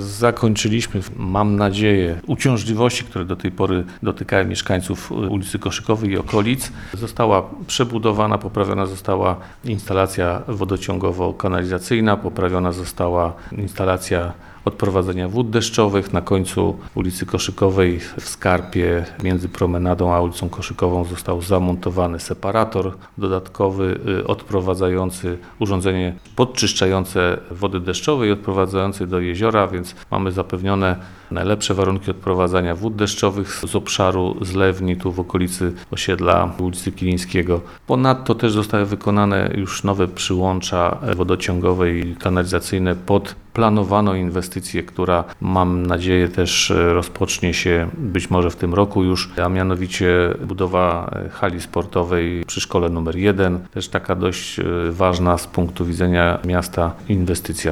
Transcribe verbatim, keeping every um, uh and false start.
zakończyliśmy, mam nadzieję, uciążliwości, które do tej pory dotykały mieszkańców ulicy Koszykowej i okolic. Została przebudowana, poprawiona została instalacja wodociągowo-kanalizacyjna, poprawiona została instalacja odprowadzenia wód deszczowych. Na końcu ulicy Koszykowej w skarpie między promenadą a ulicą Koszykową został zamontowany separator dodatkowy odprowadzający urządzenie podczyszczające wody deszczowe i odprowadzające do jeziora, więc mamy zapewnione najlepsze warunki odprowadzania wód deszczowych z obszaru zlewni tu w okolicy osiedla ulicy Kilińskiego. Ponadto też zostały wykonane już nowe przyłącza wodociągowe i kanalizacyjne pod planowaną inwestycję, która mam nadzieję też rozpocznie się być może w tym roku już, a mianowicie budowa hali sportowej przy szkole numer jeden. Też taka dość ważna z punktu widzenia miasta inwestycja.